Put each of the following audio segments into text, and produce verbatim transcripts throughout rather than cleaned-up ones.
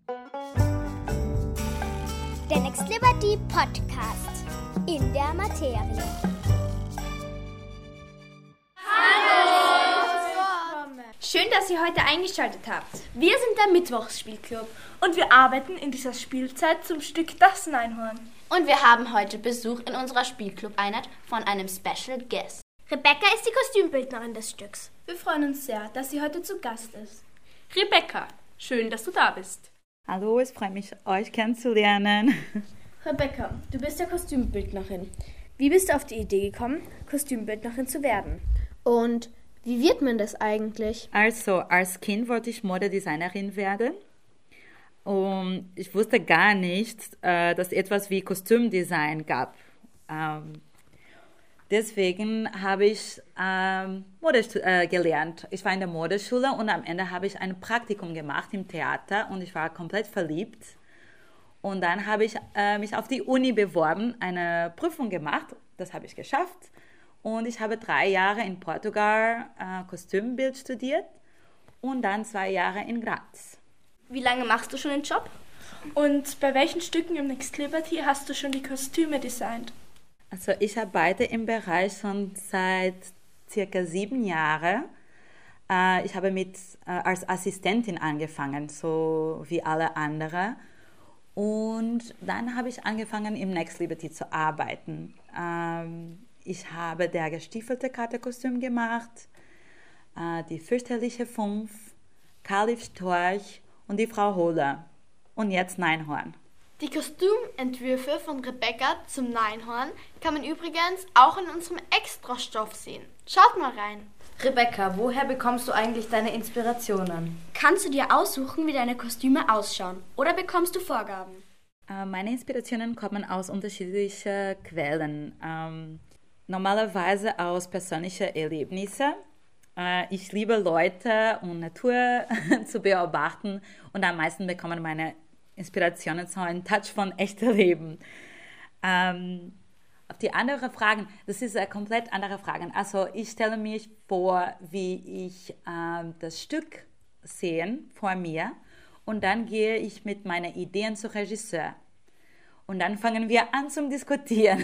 Der Next Liberty Podcast in der Materie. Schön, dass ihr heute eingeschaltet habt. Wir sind der Mittwochsspielclub und wir arbeiten in dieser Spielzeit zum Stück Das Neinhorn. Und wir haben heute Besuch in unserer Spielclub-Einheit von einem Special Guest. Rebecca ist die Kostümbildnerin des Stücks. Wir freuen uns sehr, dass sie heute zu Gast ist. Rebecca, schön, dass du da bist. Hallo, es freut mich, euch kennenzulernen. Rebecca, du bist ja Kostümbildnerin. Wie bist du auf die Idee gekommen, Kostümbildnerin zu werden? Und wie wird man das eigentlich? Also, als Kind wollte ich Modedesignerin werden. Und ich wusste gar nicht, äh, dass es etwas wie Kostümdesign gab. Ähm, deswegen habe ich ähm, Mode äh, gelernt. Ich war in der Modeschule und am Ende habe ich ein Praktikum gemacht im Theater und ich war komplett verliebt. Und dann habe ich äh, mich auf die Uni beworben, eine Prüfung gemacht. Das habe ich geschafft. Und ich habe drei Jahre in Portugal äh, Kostümbild studiert und dann zwei Jahre in Graz. Wie lange machst du schon den Job? Und bei welchen Stücken im Next Liberty hast du schon die Kostüme designt? Also ich arbeite im Bereich schon seit circa sieben Jahren. Äh, ich habe mit, äh, als Assistentin angefangen, so wie alle anderen. Und dann habe ich angefangen, im Next Liberty zu arbeiten. Ähm, Ich habe der gestiefelte Katerkostüm gemacht, äh, die fürchterliche Fünf, Kalif Storch und die Frau Hohle. Und jetzt Neinhorn. Die Kostümentwürfe von Rebecca zum Neinhorn kann man übrigens auch in unserem Extrastoff sehen. Schaut mal rein. Rebecca, woher bekommst du eigentlich deine Inspirationen? Kannst du dir aussuchen, wie deine Kostüme ausschauen? Oder bekommst du Vorgaben? Äh, meine Inspirationen kommen aus unterschiedlichen Quellen. Ähm, Normalerweise aus persönlichen Erlebnissen. Ich liebe Leute und Natur zu beobachten und am meisten bekommen meine Inspirationen so einen Touch von echtem Leben. Ähm, auf die anderen Fragen, das ist eine komplett andere Frage. Also ich stelle mir vor, wie ich ähm, das Stück sehe vor mir und dann gehe ich mit meinen Ideen zum Regisseur. Und dann fangen wir an zum Diskutieren.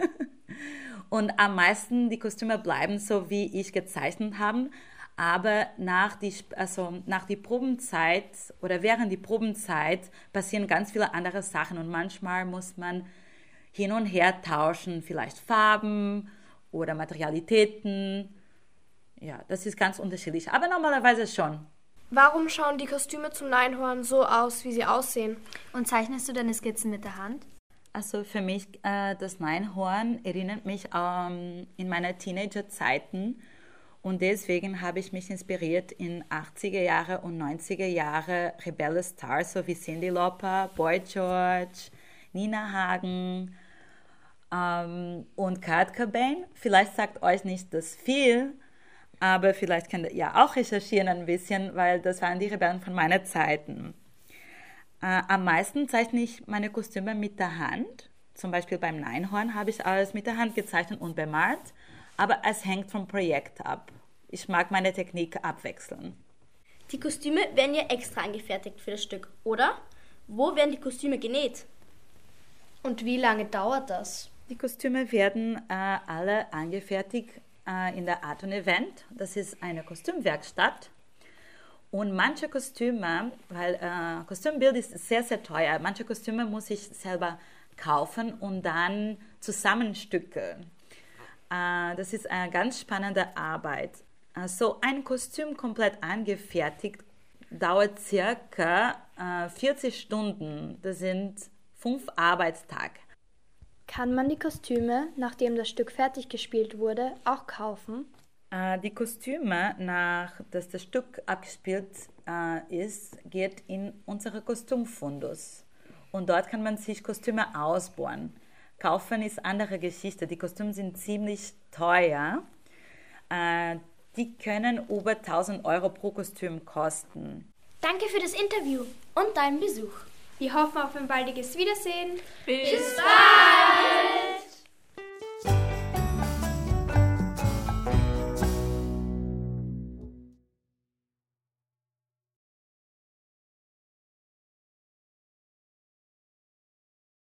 Und am meisten die Kostüme bleiben so, wie ich gezeichnet habe. Aber nach die, also nach die Probenzeit oder während die Probenzeit passieren ganz viele andere Sachen. Und manchmal muss man hin und her tauschen, vielleicht Farben oder Materialitäten. Ja, das ist ganz unterschiedlich. Aber normalerweise schon. Warum schauen die Kostüme zum Neinhorn so aus, wie sie aussehen? Und zeichnest du deine Skizzen mit der Hand? Also für mich, äh, das Neinhorn erinnert mich ähm, in meine Teenagerzeiten und deswegen habe ich mich inspiriert in achtziger Jahre und neunziger Jahre Rebelle Stars, so wie Cyndi Lauper, Boy George, Nina Hagen ähm, und Kurt Cobain. Vielleicht sagt euch nicht das viel, aber vielleicht könnt ihr ja auch recherchieren ein bisschen, weil das waren die Rebellen von meiner Zeiten. Äh, am meisten zeichne ich meine Kostüme mit der Hand. Zum Beispiel beim Neinhorn habe ich alles mit der Hand gezeichnet und bemalt. Aber es hängt vom Projekt ab. Ich mag meine Technik abwechseln. Die Kostüme werden ja extra angefertigt für das Stück, oder? Wo werden die Kostüme genäht? Und wie lange dauert das? Die Kostüme werden äh, alle angefertigt äh, in der Art und Event. Das ist eine Kostümwerkstatt. Und manche Kostüme, weil äh, Kostümbild ist sehr, sehr teuer, manche Kostüme muss ich selber kaufen und dann zusammenstückeln. Äh, das ist eine ganz spannende Arbeit. Äh, so ein Kostüm komplett angefertigt dauert circa äh, vierzig Stunden. Das sind fünf Arbeitstage. Kann man die Kostüme, nachdem das Stück fertig gespielt wurde, auch kaufen? Die Kostüme, nach dass das Stück abgespielt äh, ist, geht in unsere Kostümfundus. Und dort kann man sich Kostüme ausbauen. Kaufen ist andere Geschichte. Die Kostüme sind ziemlich teuer. Äh, die können über tausend Euro pro Kostüm kosten. Danke für das Interview und deinen Besuch. Wir hoffen auf ein baldiges Wiedersehen. Bis bald!